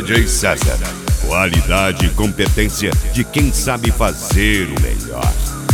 DJ César. Qualidade e competência de quem sabe fazer o melhor.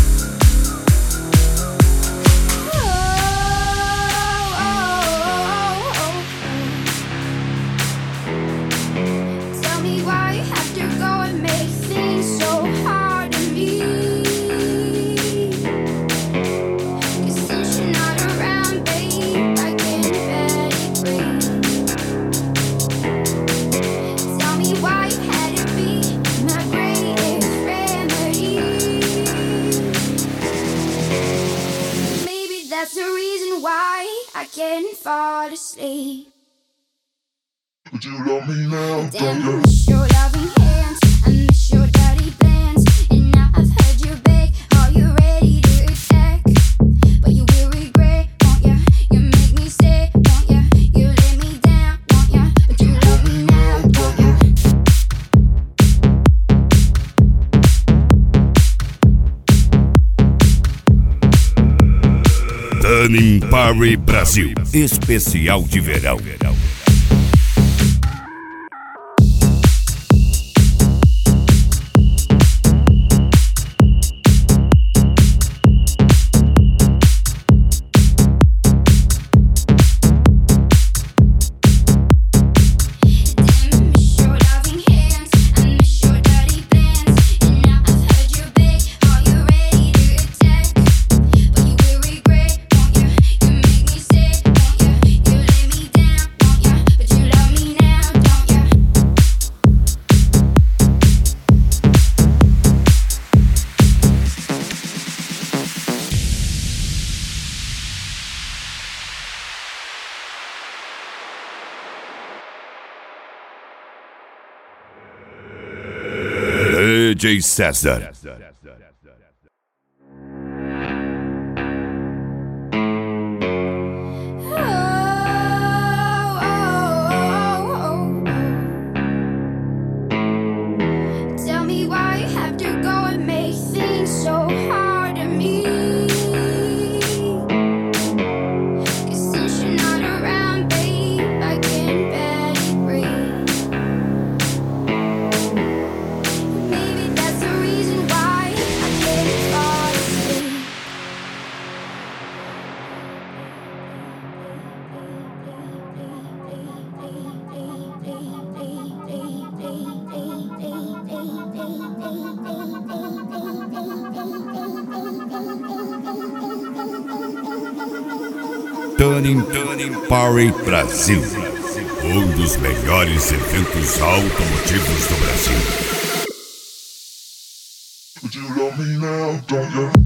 That's the reason why I can't fall asleep. Would you love me now? Damn, I miss your loving hands, I miss your dirty plans. And now I've heard you beg, are you ready to attack? But you will regret, won't ya? You make me say, won't ya? You let me down, won't ya? But you love me now, don't ya? Turning Party Brasil, especial de verão. DJ César. Tell me why you have to go and make things so hard to me. 'Cause since you're not around, babe, I can barely breathe. Maybe that's the reason why I can't fall asleep. Turning Party Brasil, um dos melhores eventos automotivos do Brasil. Would you love me now? Don't you?